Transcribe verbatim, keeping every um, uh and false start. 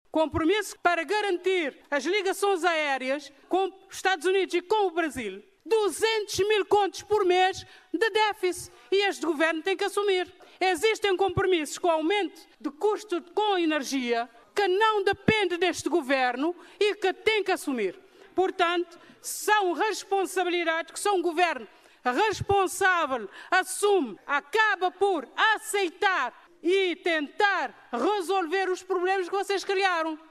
compromisso para garantir as ligações aéreas com os Estados Unidos e com o Brasil. duzentos mil contos por mês de déficit e este governo tem que assumir. Existem compromissos com aumento de custo com energia que não depende deste governo e que tem que assumir. Portanto, são responsabilidades que só um governo responsável assume, acaba por aceitar e tentar resolver os problemas que vocês criaram.